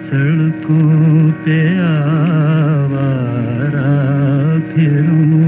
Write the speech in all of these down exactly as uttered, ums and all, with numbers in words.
सड़कों पे आवारा फिरूं।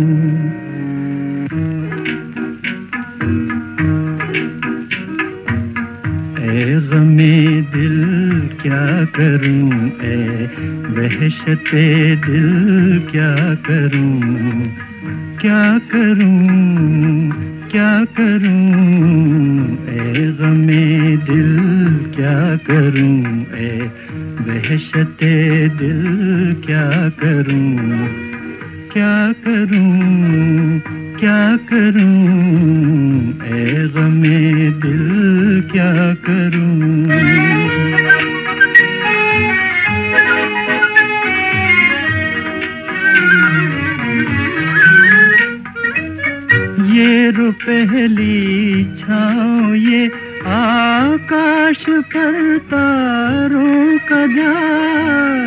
ए गमे दिल क्या करूं, ए वहशते दिल क्या करूं, क्या करूं क्या करूं, ए गमे दिल क्या करूं, ए वहशते दिल क्या करूं, क्या करूं क्या करूं, ए गमे दिल क्या करूं। ये रो पहली छाँव, ये आकाश पर तारों का जाल,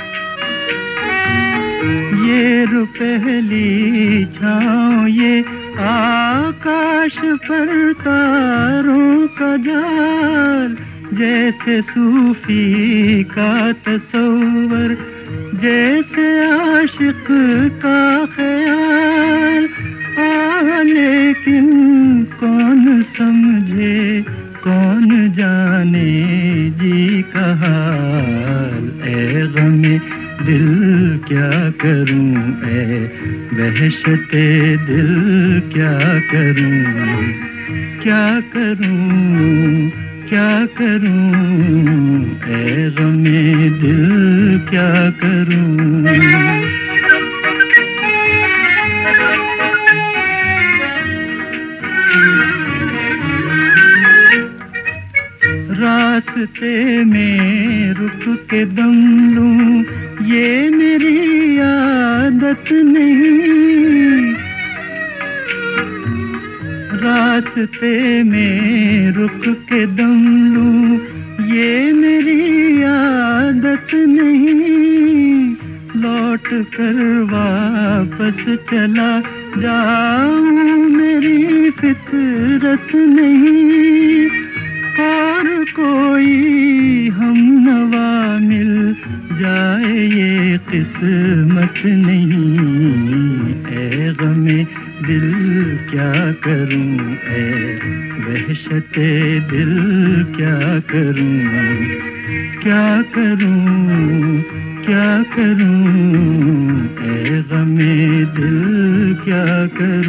ये रो पहली छाँव, ये आकाश पर तारों का जाल। जैसे सूफी का तसव्वुर, जैसे आशिक का ख्याल। आह लेकिन कौन समझे, कौन जाने जी का हाल। ए गमे दिल क्या करूं, ए वहशते दिल क्या करूं, क्या करूं क्या करूं, ए गमे दिल क्या करूं। रास्ते में रुक के दम लूं, ये मेरी आदत नहीं। रास्ते में रुक के दम लूं, ये मेरी आदत नहीं। लौट कर वापस चला जाऊं, मेरी फितरत नहीं। और कोई हम नवा मिल जाए, ये किस्मत नहीं। ए गमे दिल क्या करूं, ए वहशते दिल क्या करूं, क्या करूं क्या करूं, ए गमे दिल क्या करूं।